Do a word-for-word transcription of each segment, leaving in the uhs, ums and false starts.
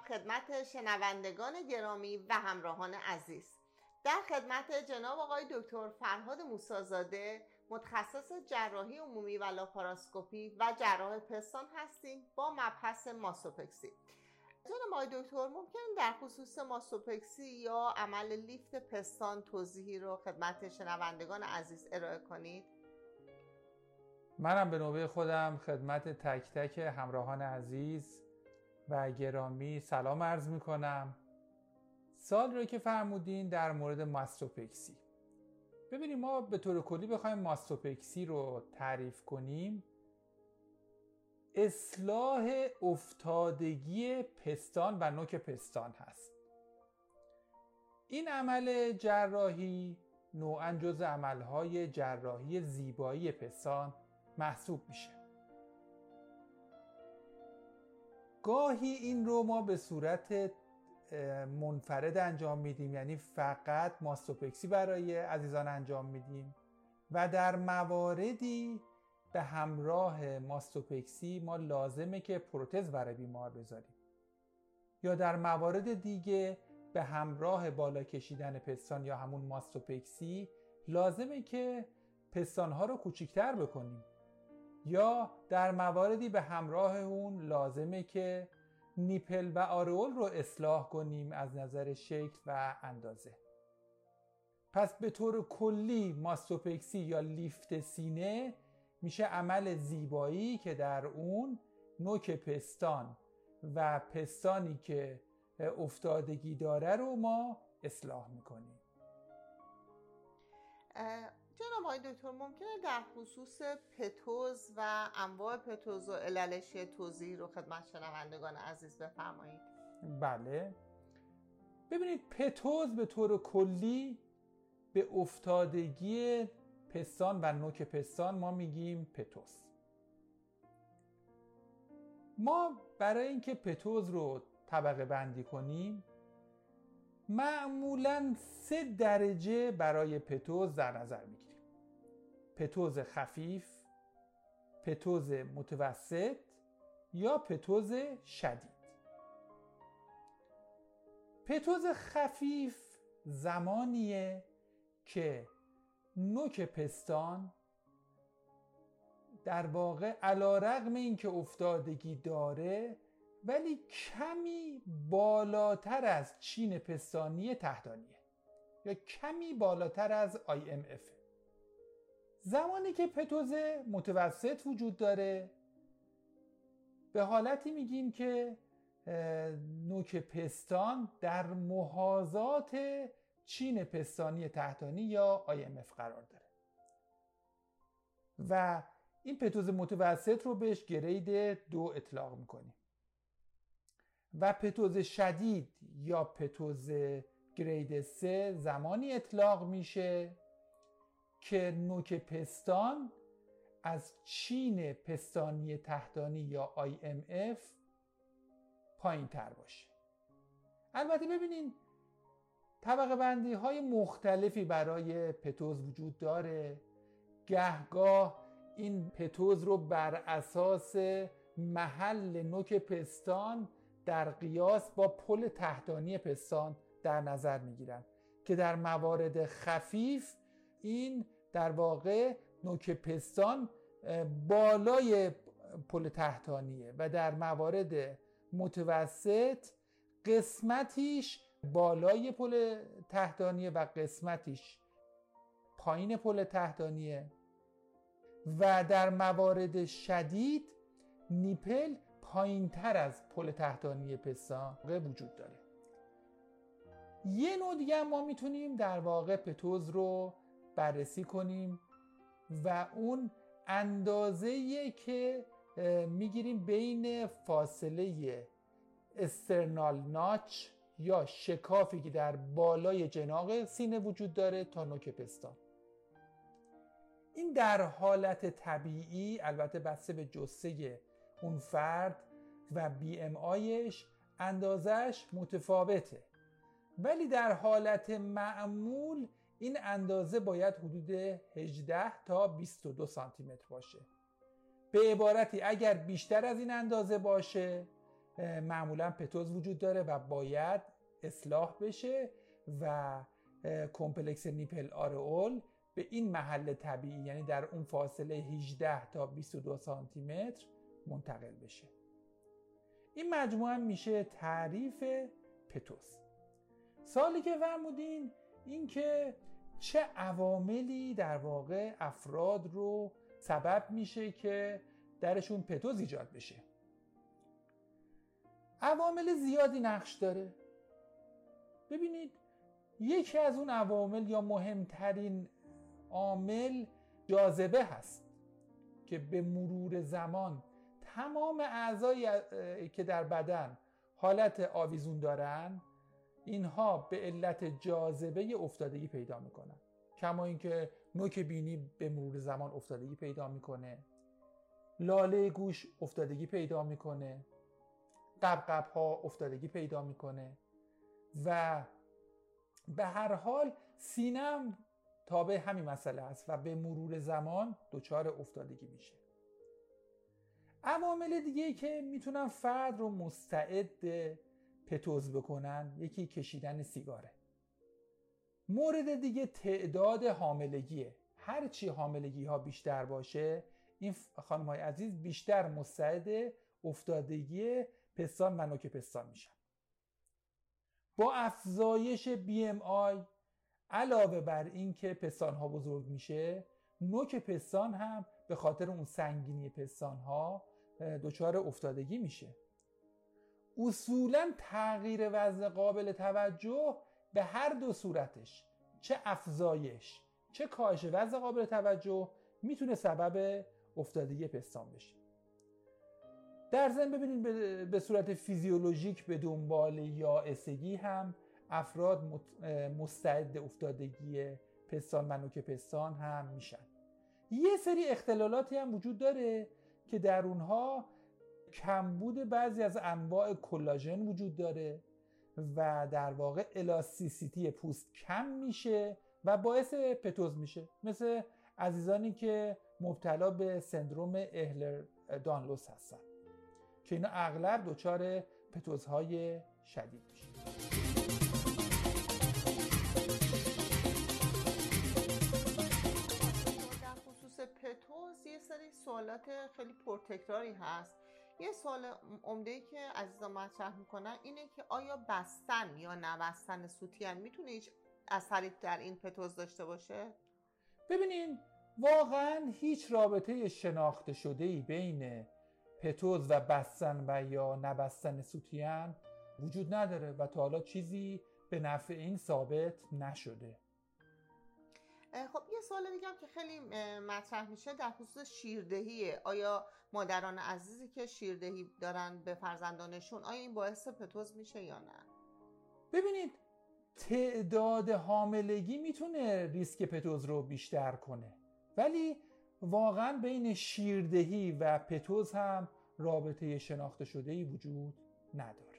خدمت شنوندگان گرامی و همراهان عزیز. در خدمت جناب آقای دکتر فرهاد موسی‌زاده، متخصص جراحی عمومی و لاپاراسکوپی و جراح پستان هستیم با مبحث ماستوپکسی. جناب آقای دکتر، ممکن در خصوص ماستوپکسی یا عمل لیفت پستان توضیحی رو خدمت شنوندگان عزیز ارائه کنید؟ منم به نوبه خودم خدمت تک تک همراهان عزیز و گرامی سلام عرض می کنم. سال رو که فرمودین در مورد ماستوپکسی. ببینیم، ما به طور کلی بخوایم ماستوپکسی رو تعریف کنیم، اصلاح افتادگی پستان و نوک پستان هست. این عمل جراحی نوعاً جز عملهای جراحی زیبایی پستان محسوب میشه. گاهی این رو ما به صورت منفرد انجام میدیم، یعنی فقط ماستوپکسی برای عزیزان انجام میدیم، و در مواردی به همراه ماستوپکسی ما لازمه که پروتز برای بیمار بذاریم، یا در موارد دیگه به همراه بالا کشیدن پستان یا همون ماستوپکسی لازمه که پستانها رو کوچیکتر بکنیم، یا در مواردی به همراه اون لازمه که نیپل و آرئول رو اصلاح کنیم از نظر شکل و اندازه. پس به طور کلی ماستوپکسی یا لیفت سینه میشه عمل زیبایی که در اون نوک پستان و پستانی که افتادگی داره رو ما اصلاح میکنیم. جناب آقای دکتر، ممکنه در خصوص پتوز و انواع پتوز و عللش توضیح رو خدمت شنوندگان عزیز بفرمایید؟ بله. ببینید، پتوز به طور کلی به افتادگی پستان و نوک پستان ما میگیم پتوز. ما برای اینکه پتوز رو طبقه بندی کنیم معمولاً سه درجه برای پتوز در نظر میگیریم: پتوز خفیف، پتوز متوسط یا پتوز شدید. پتوز خفیف زمانیه که نوک پستان در واقع علی‌رغم اینکه افتادگی داره ولی کمی بالاتر از چین پستانی تحتانیه یا کمی بالاتر از آی ام اف. زمانی که پتوز متوسط وجود داره به حالتی میگیم که نوک پستان در محاذات چین پستانی تحتانی یا آی ام اف قرار داره و این پتوز متوسط رو بهش گرید دو اطلاق میکنیم. و پتوز شدید یا پتوز گرید سه زمانی اطلاق میشه که نوک پستان از چین پستانی تحتانی یا آی ام اف پایین تر باشه. البته ببینین طبقه بندی های مختلفی برای پتوز وجود داره. گهگاه این پتوز رو بر اساس محل نوک پستان در قیاس با پل تحتانی پستان در نظر میگیرن که در موارد خفیف این در واقع نوک پستان بالای پل تحتانیه و در موارد متوسط قسمتیش بالای پل تحتانیه و قسمتیش پایین پل تحتانیه و در موارد شدید نیپل پایین تر از پل تحتانی پستان وجود داره. یه نوع دیگه ما میتونیم در واقع پتوز رو بررسی کنیم و اون اندازه‌ایه که میگیریم بین فاصله استرنال ناچ یا شکافی که در بالای جناق سینه وجود داره تا نوک پستان. این در حالت طبیعی البته بسته به جثه اون فرد و بی ام آیش اندازش متفاوته، ولی در حالت معمول این اندازه باید حدود هجده تا بیست و دو سانتی متر باشه. به عبارتی اگر بیشتر از این اندازه باشه معمولا پتوز وجود داره و باید اصلاح بشه و کمپلکس نیپل آرئول به این محل طبیعی، یعنی در اون فاصله هجده تا بیست و دو سانتی متر منتقل بشه. این مجموعه میشه تعریف پتوز. سوالی که فرمودین این که چه عواملی در واقع افراد رو سبب میشه که درشون پتوز ایجاد بشه. عوامل زیادی نقش داره. ببینید یکی از اون عوامل یا مهمترین عامل جاذبه هست که به مرور زمان تمام اعضایی که در بدن حالت آویزون دارن اینها به علت جاذبه افتادگی پیدا میکنن. کما اینکه نوک بینی به مرور زمان افتادگی پیدا میکنه، لاله گوش افتادگی پیدا میکنه، قبقب ها افتادگی پیدا میکنه و به هر حال سینم تابع همین مسئله است و به مرور زمان دچار افتادگی میشه. عوامل دیگه که میتونن فرد رو مستعد پتوز بکنن یکی کشیدن سیگاره. مورد دیگه تعداد حاملگیه. هرچی حاملگی ها بیشتر باشه این خانم های عزیز بیشتر مستعد افتادگی پستان و نوک پستان میشن. با افزایش بی ام آی علاوه بر این که پستان ها بزرگ میشه، نوک پستان هم به خاطر اون سنگینی پستان ها دچار افتادگی میشه. اصولا تغییر وزن قابل توجه به هر دو صورتش، چه افزایش چه کاهش وزن قابل توجه، میتونه سبب افتادگی پستان بشه. در ضمن ببینید به صورت فیزیولوژیک به دنبال یائسگی هم افراد مستعد افتادگی پستان و نوک پستان هم میشن. یه سری اختلالاتی هم وجود داره که در اونها کمبود بعضی از انواع کلاژن وجود داره و در واقع الاستیسیتی پوست کم میشه و باعث پتوز میشه، مثل عزیزانی که مبتلا به سندروم اهلر دانلوس هستن که اینا اغلب دچار پتوزهای شدید میشه. در خصوص پتوز یه سری سوالات خیلی پرتکراری هست. یه سوال عمده‌ای که عزیزان مطرح میکنن اینه که آیا بستن یا نبستن سوتین میتونه هیچ اثری در این پتوز داشته باشه؟ ببینین واقعا هیچ رابطه شناخته شده‌ای بین پتوز و بستن و یا نبستن سوتین وجود نداره و تا حالا چیزی به نفع این ثابت نشده. خب یه سوال دیگه هم که خیلی مطرح میشه در خصوص شیردهیه. آیا مادران عزیزی که شیردهی دارن به فرزندانشون آیا این باعث پتوز میشه یا نه؟ ببینید تعداد حاملگی میتونه ریسک پتوز رو بیشتر کنه، ولی واقعا بین شیردهی و پتوز هم رابطه شناخته شده‌ای وجود نداره.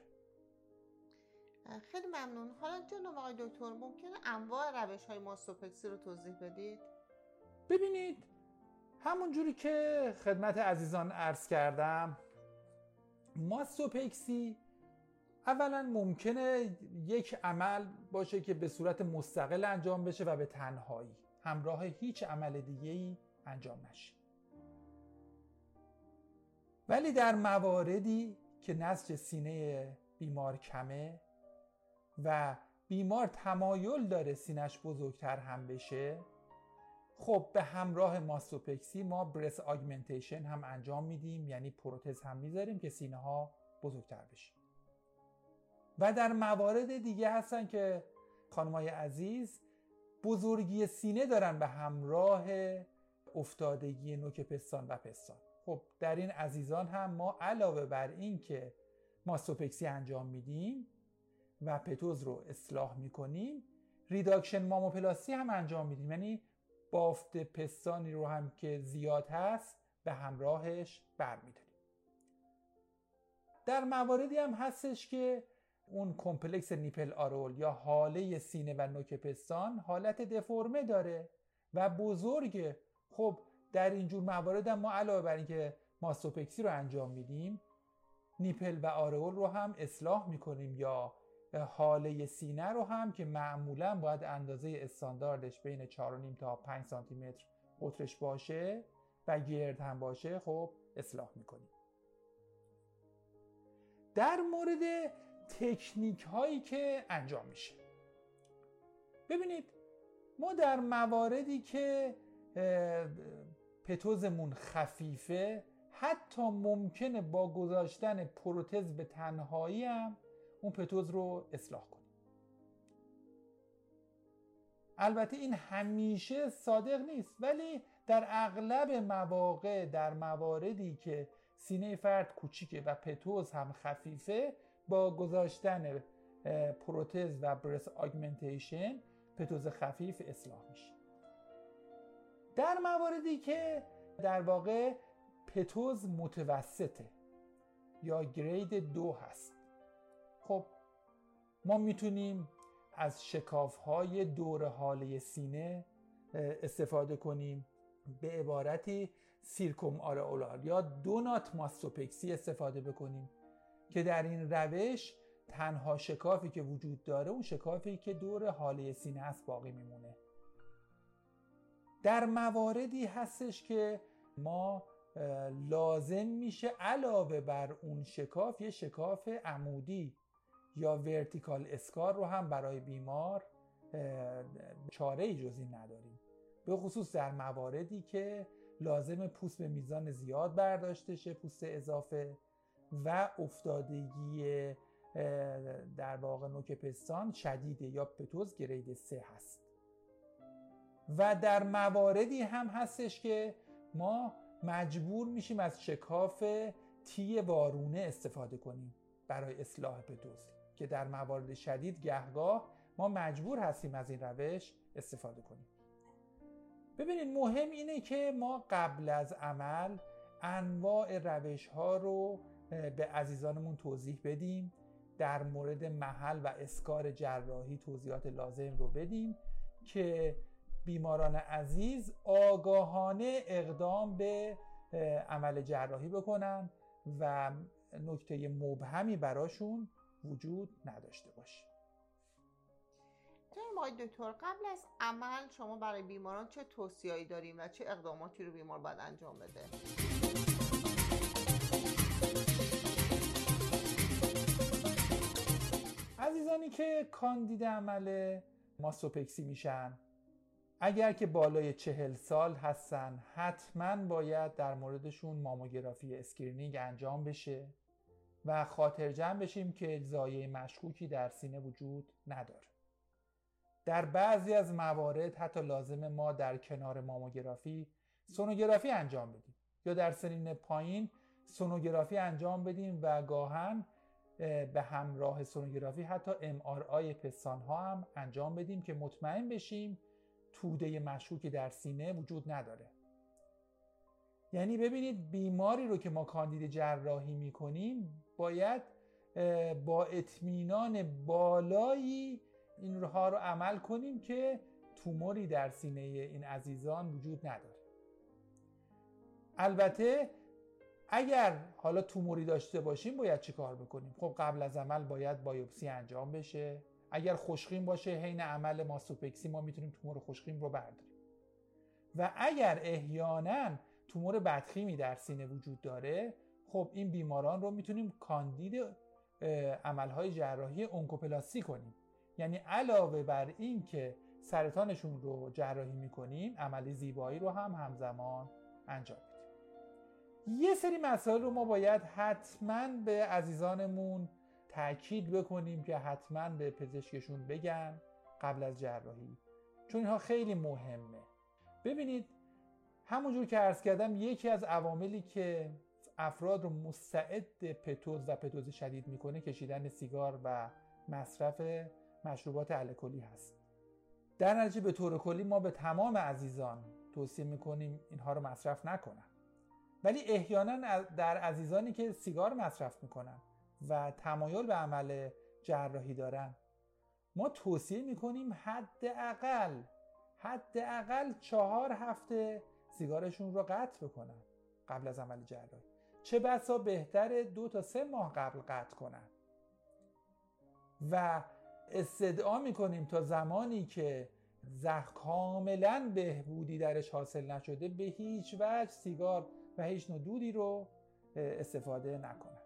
خیلی ممنون. حالا جناب آقای دکتر ممکنه انواع روش‌های ماستوپکسی رو توضیح بدید؟ ببینید همون جوری که خدمت عزیزان عرض کردم، ماستوپکسی اولا ممکنه یک عمل باشه که به صورت مستقل انجام بشه و به تنهایی همراه هیچ عمل دیگه‌ای انجام نشه. ولی در مواردی که نسج سینه بیمار کمه و بیمار تمایل داره سینه‌اش بزرگتر هم بشه، خب به همراه ماستوپکسی ما برست آگمنتیشن هم انجام میدیم، یعنی پروتز هم میذاریم که سینه ها بزرگتر بشه. و در موارد دیگه هستن که خانمای عزیز بزرگی سینه دارن به همراه افتادگی نوک پستان و پستان. خب در این عزیزان هم ما علاوه بر این که ماستوپکسی انجام میدیم و پتوز رو اصلاح میکنیم، ریداکشن ماموپلاستی هم انجام میدیم، یعنی بافت پستانی رو هم که زیاد هست به همراهش برمیداریم. در مواردی هم هستش که اون کمپلکس نیپل آرئول یا حاله سینه و نوک پستان حالت دفرمه داره و بزرگه. خب در اینجور موارد هم ما علاوه بر اینکه ماستوپکسی رو انجام میدیم، نیپل و آرئول رو هم اصلاح میکنیم یا حاله سینه رو هم که معمولا باید اندازه استانداردش بین چهار و نیم تا پنج سانتی متر قطرش باشه و گرد هم باشه خب اصلاح میکنیم. در مورد تکنیک هایی که انجام میشه، ببینید ما در مواردی که پتوزمون خفیفه حتی ممکنه با گذاشتن پروتز به تنهایی هم اون پتوز رو اصلاح کنیم. البته این همیشه صادق نیست، ولی در اغلب مواقع در مواردی که سینه فرد کوچیکه و پتوز هم خفیفه با گذاشتن پروتز و برس آگمنتیشن پتوز خفیف اصلاح میشه. در مواردی که در واقع پتوز متوسطه یا گرید دو هست، خب ما میتونیم از شکاف‌های دور حاله سینه استفاده کنیم، به عبارتی سیرکوم آرئولار یا دونات ماستوپکسی استفاده بکنیم که در این روش تنها شکافی که وجود داره اون شکافی که دور حاله سینه است باقی میمونه. در مواردی هستش که ما لازم میشه علاوه بر اون شکاف یه شکاف عمودی یا ورتیکال اسکار رو هم برای بیمار چاره‌ای جز این نداریم، به خصوص در مواردی که لازم پوست به میزان زیاد برداشته شه، پوست اضافه و افتادگی در واقع نوک پستان شدیده یا پتوز گرید سه هست. و در مواردی هم هستش که ما مجبور میشیم از شکاف تی وارونه استفاده کنیم برای اصلاح پتوز که در موارد شدید گهگاه ما مجبور هستیم از این روش استفاده کنیم. ببینید مهم اینه که ما قبل از عمل انواع روش ها رو به عزیزانمون توضیح بدیم، در مورد محل و اسکار جراحی توضیحات لازم رو بدیم که بیماران عزیز آگاهانه اقدام به عمل جراحی بکنن و نکته مبهمی براشون وجود نداشته باشه. جناب آقای دکتر، قبل از عمل شما برای بیماران چه توصیه‌ای داریم و چه اقداماتی رو بیمار باید انجام بده؟ عزیزانی که کاندید عمل ماستوپکسی میشن، اگر که بالای چهل سال هستن حتما باید در موردشون ماموگرافی اسکرینینگ انجام بشه و خاطر جمع بشیم که زایه مشکوکی در سینه وجود نداره. در بعضی از موارد حتی لازم ما در کنار ماموگرافی سونوگرافی انجام بدیم یا در سنین پایین سونوگرافی انجام بدیم و گاهن به همراه سونوگرافی حتی ام آر آی پستان ها هم انجام بدیم که مطمئن بشیم توده مشکوکی در سینه وجود نداره. یعنی ببینید بیماری رو که ما کاندید جراحی میکنیم باید با اطمینان بالایی اینها رو عمل کنیم که توموری در سینه این عزیزان وجود نداره. البته اگر حالا توموری داشته باشیم باید چی کار بکنیم؟ خب قبل از عمل باید بایوپسی انجام بشه. اگر خوشخیم باشه حین عمل ماستوپکسی ما میتونیم تومور خوشخیم رو برداریم. و اگر احیانا تومور بدخیمی در سینه وجود داره، خب این بیماران رو میتونیم کاندید عملهای جراحی اونکوپلاستی کنیم. یعنی علاوه بر این که سرطانشون رو جراحی میکنیم عمل زیبایی رو هم همزمان انجام میدیم. یه سری مسائل رو ما باید حتما به عزیزانمون تأکید بکنیم که حتما به پزشکشون بگن قبل از جراحی، چون اینها خیلی مهمه. ببینید همونجور که عرض کردم یکی از عواملی که افراد رو مستعد پتوز و پتوز شدید میکنه کشیدن سیگار و مصرف مشروبات الکلی هست. در نتیجه به طور کلی ما به تمام عزیزان توصیه میکنیم اینها رو مصرف نکنن، ولی احیانا در عزیزانی که سیگار مصرف میکنن و تمایل به عمل جراحی دارن ما توصیه میکنیم حداقل حداقل چهار هفته سیگارشون رو قطع بکنن قبل از عمل جراحی. چه بسا بهتر دو تا سه ماه قبل قطع کنن و استدعا میکنیم تا زمانی که زخم کاملا بهبودی درش حاصل نشده به هیچ وجه سیگار و هیچ نوع دودی رو استفاده نکنن.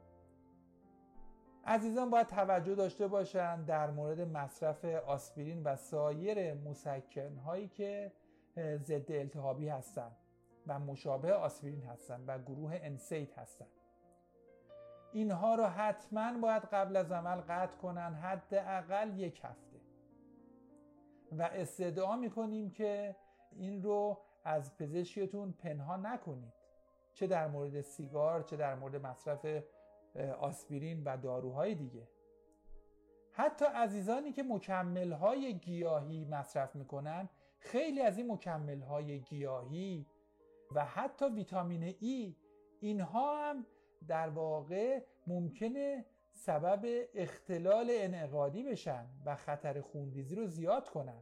عزیزان باید توجه داشته باشند در مورد مصرف آسپرین و سایر مسکن‌هایی که ضد التهابی هستند و مشابه آسپرین هستند و گروه انسید هستند. اینها رو حتما باید قبل از عمل قطع کنن، حداقل یک هفته، و استدعا میکنیم که این رو از پزشکتون پنهان نکنید، چه در مورد سیگار چه در مورد مصرف آسپرین و داروهای دیگه. حتی عزیزانی که مکمل‌های گیاهی مصرف میکنن، خیلی از این مکمل‌های گیاهی و حتی ویتامین ای، اینها هم در واقع ممکنه سبب اختلال انعقادی بشن و خطر خونریزی رو زیاد کنن.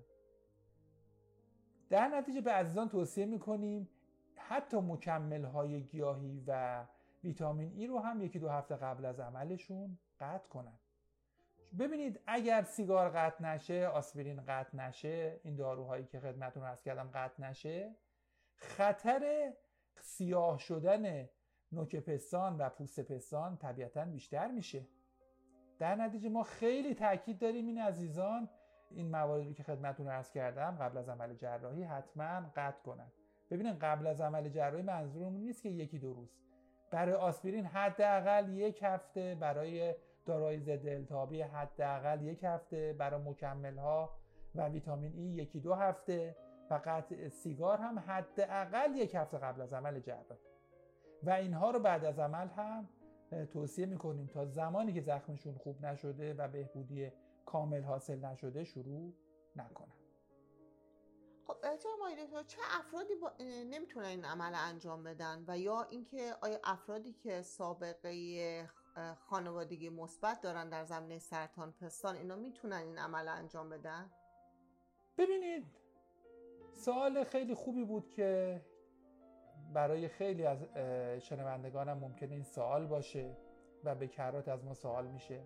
در نتیجه به عزیزان توصیه میکنیم حتی مکمل‌های گیاهی و ویتامین ای رو هم یکی دو هفته قبل از عملشون قطع کنن. ببینید اگر سیگار قطع نشه، آسپرین قطع نشه، این داروهایی که خدمتتون عرض کردم قطع نشه، خطر سیاه شدن نوک پستان و پوست پستان طبیعتاً بیشتر میشه. در نتیجه ما خیلی تاکید داریم این عزیزان این مواردی که خدمتتون عرض کردم قبل از عمل جراحی حتما قطع کنن. ببینید قبل از عمل جراحی منظورمون نیست که یکی دو روز. برای آسپرین حداقل یک هفته، برای داروهای ضد التهابی حداقل یک هفته، برای مکمل‌ها و ویتامین ای یکی دو هفته، و قطع سیگار هم حداقل یک هفته قبل از عمل جراحی. و اینها رو بعد از عمل هم توصیه میکنیم تا زمانی که زخمشون خوب نشده و بهبودی کامل حاصل نشده شروع نکنن. خب جناب چه افرادی با... نمیتونن این عمل انجام بدن، و یا اینکه آیا افرادی که سابقه خانوادگی مثبت دارن در زمینه سرطان پستان اینا میتونن این عمل انجام بدن؟ ببینید سوال خیلی خوبی بود که برای خیلی از شنوندگانم ممکنه این سوال باشه و به کرات از ما سوال میشه.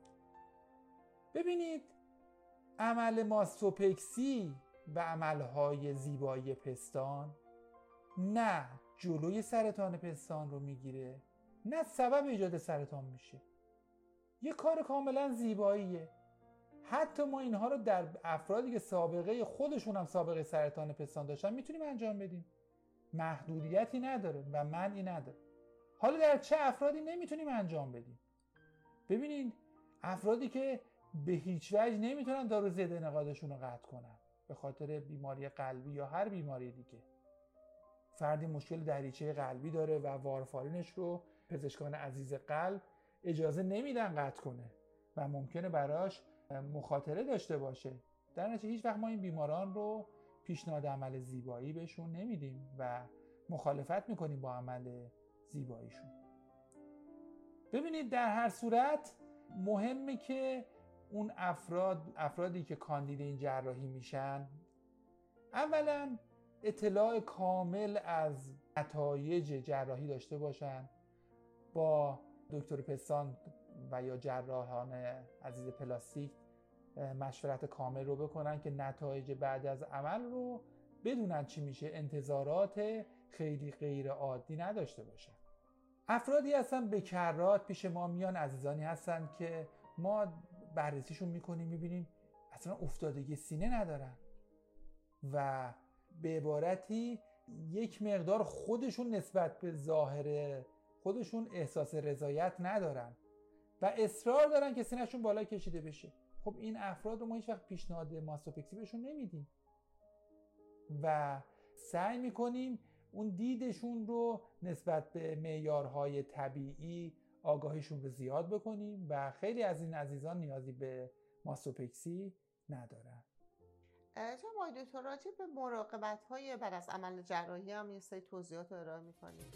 ببینید عمل ماستوپکسی و عملهای زیبایی پستان نه جلوی سرطان پستان رو میگیره، نه سبب ایجاد سرطان میشه. یه کار کاملا زیباییه. حتی ما اینها رو در افرادی که سابقه خودشون هم سابقه سرطان پستان داشتن میتونیم انجام بدیم. محدودیتی نداره و منعی نداره. حالا در چه افرادی نمیتونیم انجام بدیم؟ ببینید افرادی که به هیچ وجه نمیتونن دارو ضد انعقادشون رو قطع کنن به خاطر بیماری قلبی یا هر بیماری دیگه. فردی مشکل دریچه قلبی داره و وارفارینش رو پزشکان عزیز قلب اجازه نمیدن قطع کنه و ممکنه براش مخاطره داشته باشه. در نتیجه هیچ وقت ما این بیماران رو پیشنهاد عمل زیبایی بهشون نمیدیم و مخالفت میکنیم با عمل زیباییشون. ببینید در هر صورت مهمه که اون افراد افرادی که کاندید این جراحی میشن اولا اطلاع کامل از نتایج جراحی داشته باشن، با دکتر پستان و یا جراحان عزیز پلاستیک مشورت کامل رو بکنن که نتایج بعد از عمل رو بدونن چی میشه، انتظارات خیلی غیر عادی نداشته باشن. افرادی هستن به کرات پیش ما میان، عزیزانی هستن که ما بررسیشون میکنیم میبینیم اصلا افتادگی سینه ندارن و به عبارتی یک مقدار خودشون نسبت به ظاهر خودشون احساس رضایت ندارن و اصرار دارن که سینه‌شون بالا کشیده بشه. خب این افراد رو ما هیچ وقت پیشنهاد ماستوپکسی بهشون نمیدیم و سعی میکنیم اون دیدشون رو نسبت به معیارهای طبیعی آگاهیشون رو زیاد بکنیم و خیلی از این عزیزان نیازی به ماستوپکسی ندارن. جناب دکتر راجع به مراقبت‌های بعد از عمل جراحی هم یه سری توضیحات رو ارائه می‌کنید.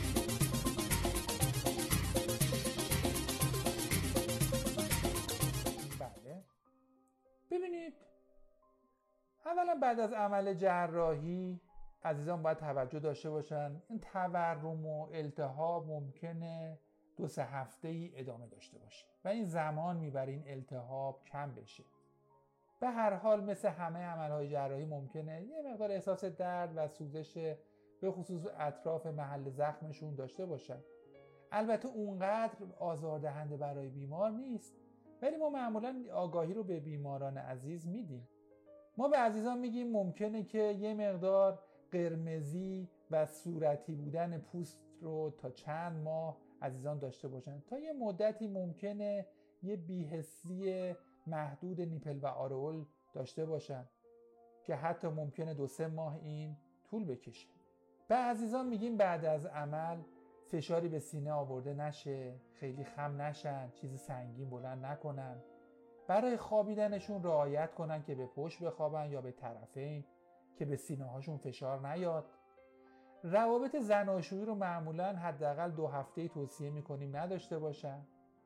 بله. ببینید اولا بعد از عمل جراحی عزیزان باید توجه داشته باشن این تورم و التهاب ممکنه دو سه هفته ای ادامه داشته باشه و این زمان میبره این التهاب کم بشه. به هر حال مثل همه عملهای جراحی ممکنه یه مقدار احساس درد و سوزش به خصوص اطراف محل زخمشون داشته باشن. البته اونقدر آزاردهنده برای بیمار نیست، ولی ما معمولا آگاهی رو به بیماران عزیز میدیم. ما به عزیزان میگیم ممکنه که یه مقدار قرمزی و صورتی بودن پوست رو تا چند ماه عزیزان داشته باشن. تا یه مدتی ممکنه یه بی‌حسی محدود نیپل و آرئول داشته باشن که حتی ممکنه دو سه ماه این طول بکشه. به عزیزان میگیم بعد از عمل فشاری به سینه آورده نشه، خیلی خم نشن، چیز سنگین بلند نکنن. برای خوابیدنشون رعایت کنن که به پشت بخوابن یا به طرفین که به سینه هاشون فشار نیاد. روابط زناشویی رو معمولا حداقل دو هفته توصیه میکنیم نداشته باشن.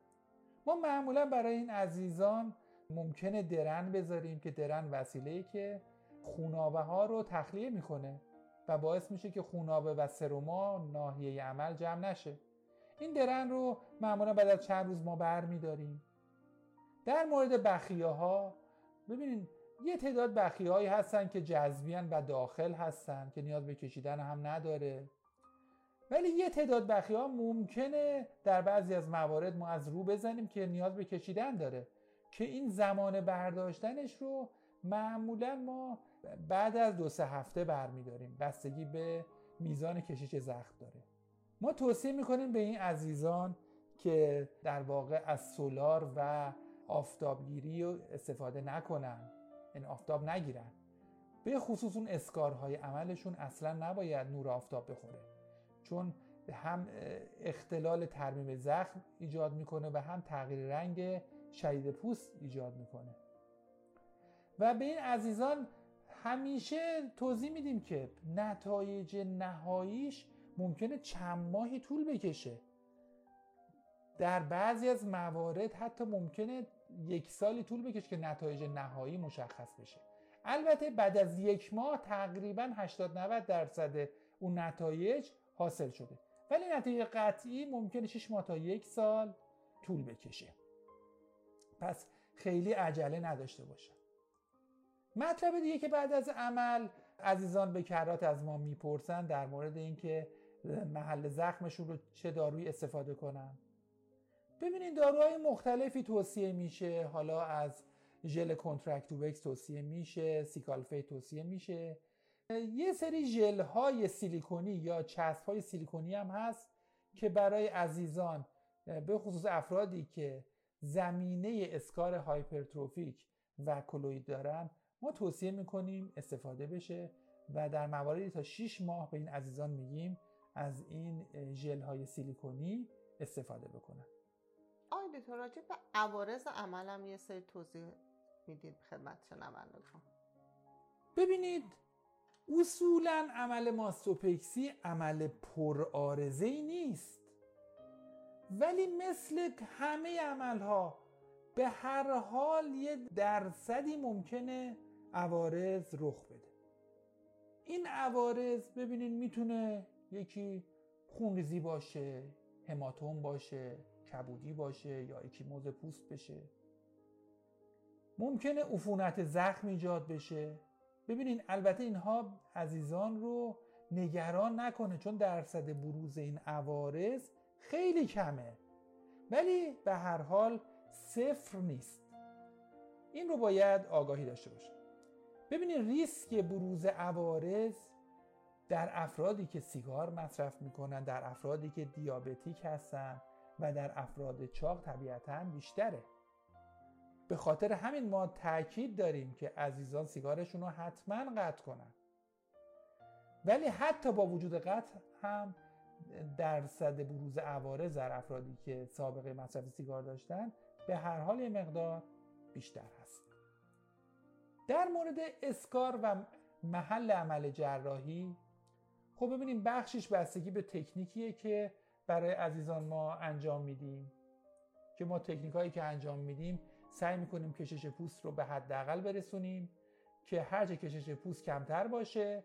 ما معمولا برای این عزیزان ممکنه درن بذاریم که درن وسیله‌ای که خونابه ها رو تخلیه میکنه و باعث میشه که خونابه و سرما ناحیه عمل جمع نشه. این درن رو معمولا بعد از چند روز ما بر میداریم. در مورد بخیه ها ببینید یه تعداد بخیه هایی هستن که جذبیان و داخل هستن که نیاز به کشیدن هم نداره، ولی یه تعداد بخیه ها ممکنه در بعضی از موارد ما از رو بزنیم که نیاز به کشیدن داره که این زمان برداشتنش رو معمولا ما بعد از دو سه هفته برمیداریم، بستگی به میزان کشش زخم داره. ما توصیه میکنیم به این عزیزان که در واقع از سولار و آفتابگیری رو استفاده نکنن، این آفتاب نگیرن. به خصوص اون اسکارهای عملشون اصلا نباید نور آفتاب بخوره، چون هم اختلال ترمیم زخم ایجاد میکنه و هم تغییر رنگ شدید پوست ایجاد میکنه. و به این عزیزان همیشه توضیح میدیم که نتایج نهاییش ممکنه چند ماهی طول بکشه. در بعضی از موارد حتی ممکنه یک سالی طول بکشه که نتایج نهایی مشخص بشه. البته بعد از یک ماه تقریباً هشتاد نود درصد اون نتایج حاصل شده، ولی نتیجه قطعی ممکنه شش ماه تا یک سال طول بکشه. پس خیلی عجله نداشته باشن. مطلب دیگه که بعد از عمل عزیزان به کرات از ما میپرسن در مورد اینکه محل زخمشون رو چه دارویی استفاده کنن. ببینید داروهای مختلفی توصیه میشه، حالا از ژل کنترکتوبکس توصیه میشه، سیکالفیت توصیه میشه. یه سری ژل های سیلیکونی یا چسب های سیلیکونی هم هست که برای عزیزان به خصوص افرادی که زمینه اسکار هایپرتروفیک و کلوید دارن ما توصیه میکنیم استفاده بشه و در مواردی تا شش ماه به این عزیزان میگیم از این ژل های سیلیکونی استفاده بکنن. آقای دکتر راجع به عوارض عمل هم یه سری توضیح میدید خدمت شنوندگان. ببینید اصولاً عمل ماستوپکسی عمل پرعارضه‌ای نیست، ولی مثل همه عملها به هر حال یه درصدی ممکنه عوارض رخ بده. این عوارض ببینید میتونه یکی خونریزی باشه، هماتوم باشه، کبودی باشه یا اکیموز پوست بشه. ممکنه عفونت زخم ایجاد بشه. ببینین البته اینها عزیزان رو نگران نکنه چون درصد بروز این عوارض خیلی کمه، ولی به هر حال صفر نیست. این رو باید آگاهی داشته باشه. ببینید ریسک بروز عوارض در افرادی که سیگار مصرف میکنن، در افرادی که دیابتیک هستن و در افراد چاق طبیعتاً بیشتره. به خاطر همین ما تاکید داریم که عزیزان سیگارشون رو حتما قطع کنن. ولی حتی با وجود قطع هم درصد بروز عوارض در افرادی که سابقه مصرف سیگار داشتن به هر حال یه مقدار بیشتر هست. در مورد اسکار و محل عمل جراحی خب ببینیم بخشش بستگی به تکنیکیه که برای عزیزان ما انجام میدیم که ما تکنیک هایی که انجام میدیم سعی میکنیم کشش پوست رو به حداقل برسونیم که هرچه کشش پوست کمتر باشه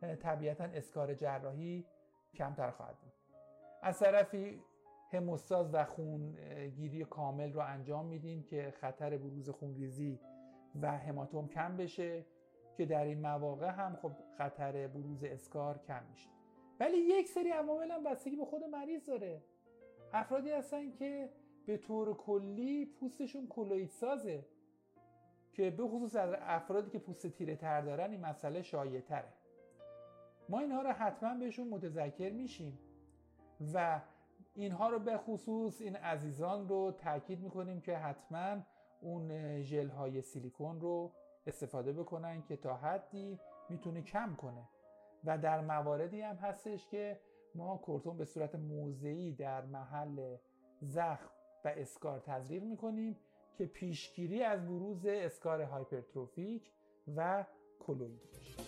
طبیعتاً اسکار جراحی کمتر خواهد بود. از طرفی هموستاز و خونگیری کامل رو انجام میدیم که خطر بروز خونریزی و هماتوم کم بشه، که در این مواقع هم خب خطر بروز اسکار کم میشه. ولی یک سری عوامل هم بستگی به خود مریض داره. افرادی هستن که به طور کلی پوستشون کولوئید سازه، که به خصوص از افرادی که پوست تیره تر دارن این مسئله شایع تره. ما اینها رو حتما بهشون متذکر میشیم و اینها رو به خصوص این عزیزان رو تاکید میکنیم که حتما اون ژل های سیلیکون رو استفاده بکنن که تا حدی میتونه کم کنه. و در مواردی هم هستش که ما کورتون به صورت موضعی در محل زخم و اسکار تزریق میکنیم که پیشگیری از بروز اسکار هایپرتروفیک و کولوئیدی بشه.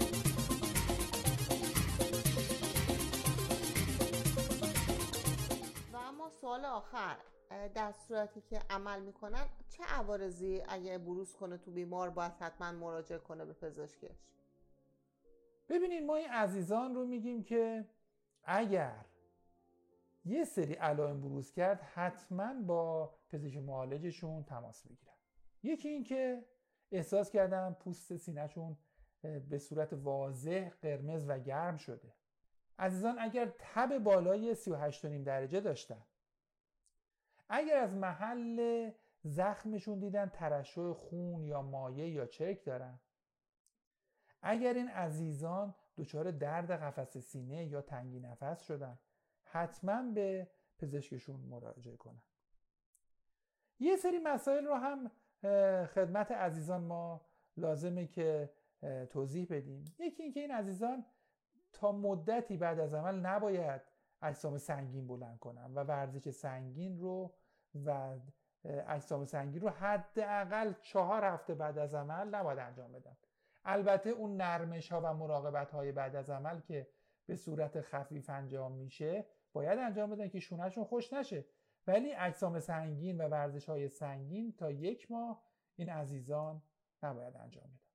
و اما سوال آخر، در صورتی که عمل میکنن چه عوارضی اگه بروز کنه تو بیمار باید حتما مراجعه کنه به پزشکش؟ ببینید ما این عزیزان رو میگیم که اگر یه سری علائم بروز کرد حتما با پزشک معالجشون تماس بگیرن. یکی این که احساس کردن پوست سینه‌شون به صورت واضح قرمز و گرم شده. عزیزان اگر تب بالای سی و هشت و نیم درجه داشتن، اگر از محل زخمشون دیدن ترشح خون یا مایع یا چرک دارن، اگر این عزیزان دچار درد قفس سینه یا تنگی نفس شدن، حتما به پزشکشون مراجعه کنن. یه سری مسائل رو هم خدمت عزیزان ما لازمه که توضیح بدیم. یکی این که این عزیزان تا مدتی بعد از عمل نباید اجسام سنگین بلند کنن و ورزش سنگین رو و اجسام سنگین رو حداقل چهار هفته بعد از عمل نباید انجام بدن. البته اون نرمش ها و مراقبت های بعد از عمل که به صورت خفیف انجام میشه باید انجام بدن که شونهشون خوش نشه، ولی اجسام سنگین و ورزش های سنگین تا یک ماه این عزیزان نباید انجام بدن.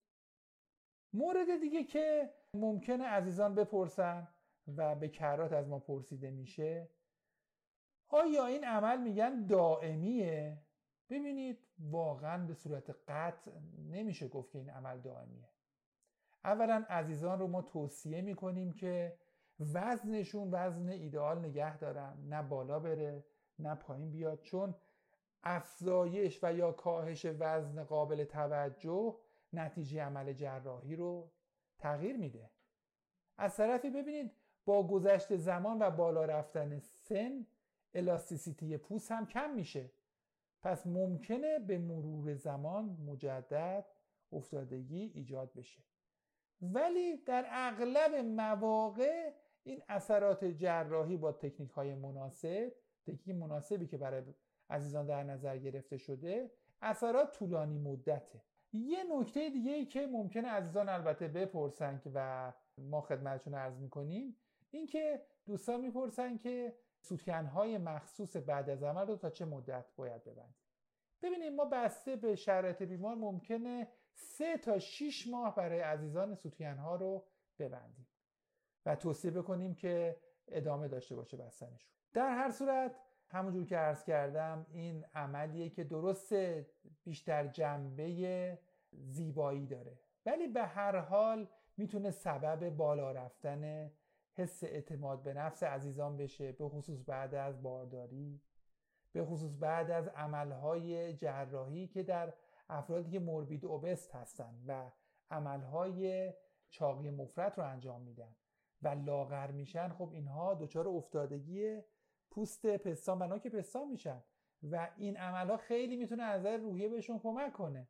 مورد دیگه که ممکنه عزیزان بپرسن و به کرات از ما پرسیده میشه، آیا این عمل میگن دائمیه؟ ببینید واقعا به صورت قطع نمیشه گفت که این عمل دائمیه. اولا عزیزان رو ما توصیه میکنیم که وزنشون وزن ایدئال نگه دارن، نه بالا بره نه پایین بیاد، چون افزایش و یا کاهش وزن قابل توجه نتیجه عمل جراحی رو تغییر میده. از طرفی ببینید با گذشت زمان و بالا رفتن سن الاستیسیتی پوست هم کم میشه، پس ممکنه به مرور زمان مجدد افتادگی ایجاد بشه. ولی در اغلب مواقع این اثرات جراحی با تکنیک های مناسب، تکنیک مناسبی که برای عزیزان در نظر گرفته شده، اثرات طولانی مدته. یه نکته دیگه ای که ممکنه عزیزان البته بپرسن و ما خدمتشون عرض میکنیم، این که دوستان میپرسن که سوتکنهای مخصوص بعد از عمل رو تا چه مدت باید ببندیم. ببینید ما بسته به شرایط بیمار ممکنه سه تا شش ماه برای عزیزان سوتکنها رو ببندیم و توصیه بکنیم که ادامه داشته باشه بستنشون. در هر صورت همونجور که عرض کردم این عملیه که درسته بیشتر جنبه زیبایی داره، ولی به هر حال میتونه سبب بالا رفتن حس اعتماد به نفس عزیزان بشه، به خصوص بعد از بارداری، به خصوص بعد از عملهای جراحی که در افرادی که موربید اوبست هستن و عملهای چاقی مفرط رو انجام میدن و لاغر میشن. خب اینها دچار افتادگی پوست پستان و نوک پستان میشن و این عملها خیلی میتونه از نظر روحیه بهشون کمک کنه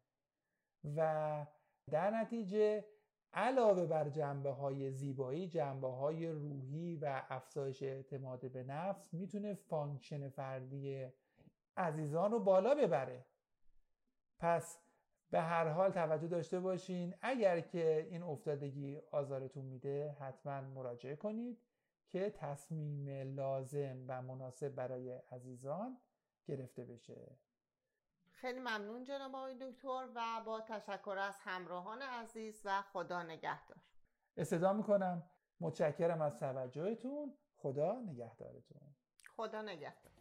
و در نتیجه علاوه بر جنبه های زیبایی، جنبه های روحی و افزایش اعتماد به نفس میتونه فانکشن فردی عزیزان رو بالا ببره. پس به هر حال توجه داشته باشین، اگر که این افتادگی آزارتون میده حتما مراجعه کنید که تصمیم لازم و مناسب برای عزیزان گرفته بشه. خیلی ممنون جناب آقای دکتر و با تشکر از همراهان عزیز و خدا نگهدار. استدعا میکنم. متشکرم از توجهتون. خدا نگهدارتون. خدا نگهدار.